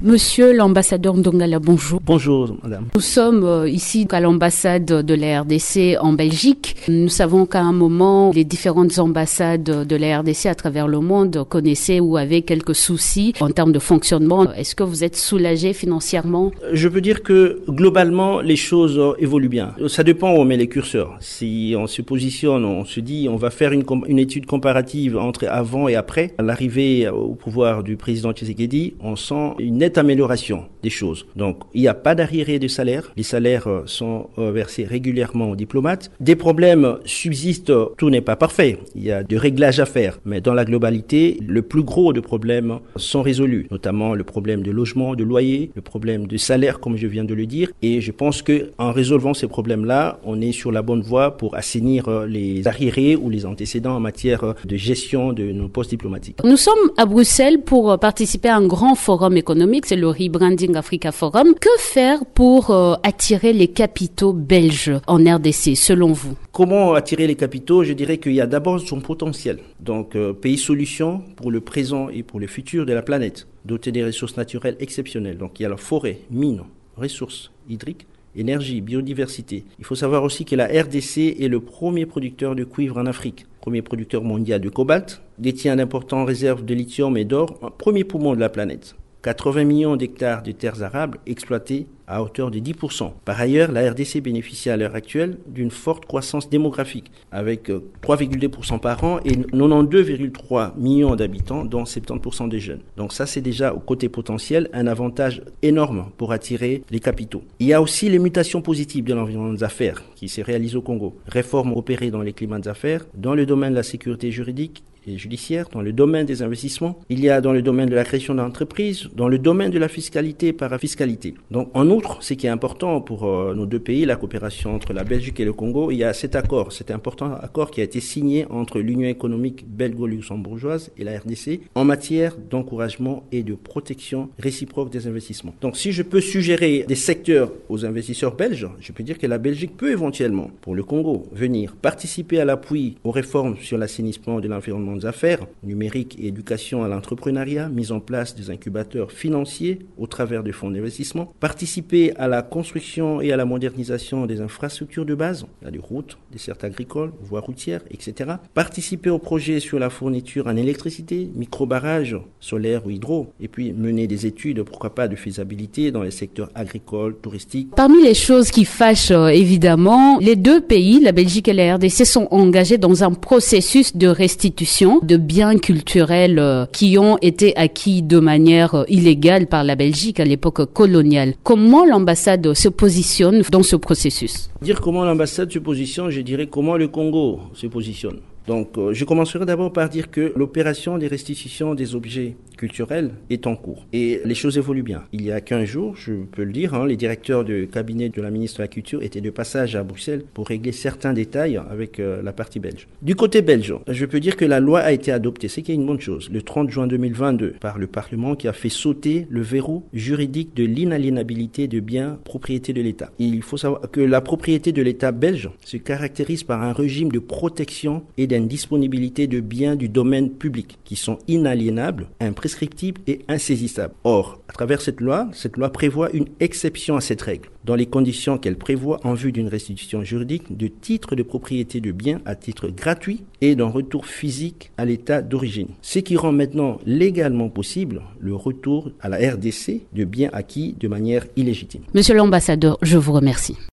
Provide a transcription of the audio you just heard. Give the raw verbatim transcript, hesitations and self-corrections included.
Monsieur l'ambassadeur Ndongala, bonjour. Bonjour, madame. Nous sommes euh, ici à l'ambassade de la R D C en Belgique. Nous savons qu'à un moment, les différentes ambassades de la R D C à travers le monde connaissaient ou avaient quelques soucis en termes de fonctionnement. Est-ce que vous êtes soulagé financièrement? Je peux dire que globalement, les choses évoluent bien. Ça dépend où on met les curseurs. Si on se positionne, on se dit on va faire une, une étude comparative entre avant et après l'arrivée au pouvoir du président Tshisekedi, on sent une nette amélioration des choses. Donc, il n'y a pas d'arriéré de salaire. Les salaires sont versés régulièrement aux diplomates. Des problèmes subsistent, tout n'est pas parfait. Il y a des réglages à faire. Mais dans la globalité, le plus gros de problèmes sont résolus, notamment le problème de logement, de loyer, le problème de salaire, comme je viens de le dire. Et je pense que en résolvant ces problèmes-là, on est sur la bonne voie pour assainir les arriérés ou les antécédents en matière de gestion de nos postes diplomatiques. Nous sommes à Bruxelles pour participer à un grand forum économique, c'est le Rebranding Africa Forum. Que faire pour euh, attirer les capitaux belges en R D C, selon vous? Comment attirer les capitaux? Je dirais qu'il y a d'abord son potentiel. Donc, euh, pays solution pour le présent et pour le futur de la planète, doté des ressources naturelles exceptionnelles. Donc, il y a la forêt, mines, ressources hydriques, énergie, biodiversité. Il faut savoir aussi que la R D C est le premier producteur de cuivre en Afrique, premier producteur mondial de cobalt, détient d'importantes réserves de lithium et d'or, un premier poumon de la planète. quatre-vingts millions d'hectares de terres arables exploités à hauteur de dix pour cent. Par ailleurs, la R D C bénéficie à l'heure actuelle d'une forte croissance démographique avec trois virgule deux pour cent par an et quatre-vingt-douze virgule trois millions d'habitants, dont soixante-dix pour cent des jeunes. Donc ça, c'est déjà au côté potentiel un avantage énorme pour attirer les capitaux. Il y a aussi les mutations positives de l'environnement des affaires qui se réalisent au Congo. Réformes opérées dans les climats des affaires, dans le domaine de la sécurité juridique et judiciaire, dans le domaine des investissements, il y a dans le domaine de la création d'entreprises, dans le domaine de la fiscalité et parafiscalité. Donc en outre, ce qui est important pour euh, nos deux pays, la coopération entre la Belgique et le Congo, il y a cet accord, cet important accord qui a été signé entre l'Union économique belgo-luxembourgeoise et la R D C en matière d'encouragement et de protection réciproque des investissements. Donc si je peux suggérer des secteurs aux investisseurs belges, je peux dire que la Belgique peut éventuellement, pour le Congo, venir participer à l'appui aux réformes sur l'assainissement de l'environnement des affaires, numérique et éducation à l'entrepreneuriat, mise en place des incubateurs financiers au travers de fonds d'investissement, participer à la construction et à la modernisation des infrastructures de base, des routes, des certes agricoles, voies routières, et cetera. Participer aux projets sur la fourniture en électricité, micro-barrages, solaires ou hydro, et puis mener des études, pourquoi pas, de faisabilité dans les secteurs agricoles, touristiques. Parmi les choses qui fâchent, euh, évidemment, les deux pays, la Belgique et la R D C, sont engagés dans un processus de restitution de biens culturels euh, qui ont été acquis de manière euh, illégale par la Belgique à l'époque coloniale. Comment l'ambassade se positionne dans ce processus? Dire comment l'ambassade se positionne, je dirais comment le Congo se positionne. Donc, euh, je commencerai d'abord par dire que l'opération des restitutions des objets culturels est en cours. Et les choses évoluent bien. Il y a quinze jours, je peux le dire, hein, les directeurs de cabinet de la ministre de la Culture étaient de passage à Bruxelles pour régler certains détails avec euh, la partie belge. Du côté belge, je peux dire que la loi a été adoptée, c'est qu'il y a une bonne chose, le trente juin deux mille vingt-deux, par le Parlement qui a fait sauter le verrou juridique de l'inaliénabilité de biens propriété de l'État. Et il faut savoir que la propriété de l'État belge se caractérise par un régime de protection et une disponibilité de biens du domaine public qui sont inaliénables, imprescriptibles et insaisissables. Or, à travers cette loi, cette loi prévoit une exception à cette règle, dans les conditions qu'elle prévoit en vue d'une restitution juridique de titres de propriété de biens à titre gratuit et d'un retour physique à l'état d'origine. Ce qui rend maintenant légalement possible le retour à la R D C de biens acquis de manière illégitime. Monsieur l'ambassadeur, je vous remercie.